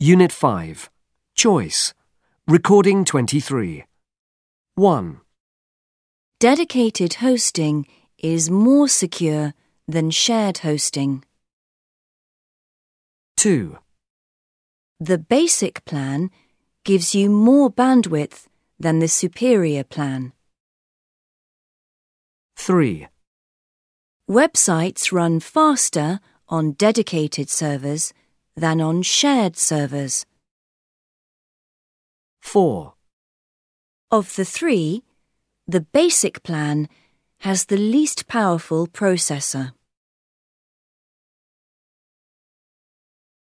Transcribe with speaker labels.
Speaker 1: Unit 5. Choice. Recording 23. 1,
Speaker 2: Dedicated hosting is more secure than shared hosting.
Speaker 1: 2,
Speaker 2: The basic plan gives you more bandwidth than the superior plan.
Speaker 1: 3,
Speaker 2: Websites run faster on dedicated servers than on shared servers.
Speaker 1: 4,
Speaker 2: Of the three, the basic plan has the least powerful processor.